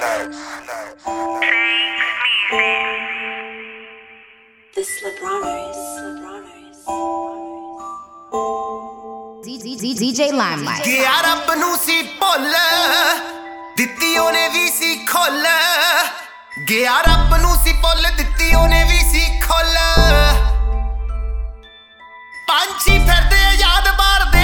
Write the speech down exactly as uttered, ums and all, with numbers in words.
This LeBroners, LeBroners, D J Limelight. ਗਿਆ ਰੱਬ ਨੂੰ ਸੀ ਭੁੱਲ ਦਿੱਤੀ ਉਹਨੇ ਵੀ ਸੀ ਖੁੱਲ ਗਿਆ ਰੱਬ ਨੂੰ ਸੀ ਭੁੱਲ ਦਿੱਤੀ ਉਹਨੇ ਵੀ ਸੀ ਖੁੱਲ ਪੰਛੀ ਫਿਰਦੇ ਯਾਦ ਮਾਰਦੇ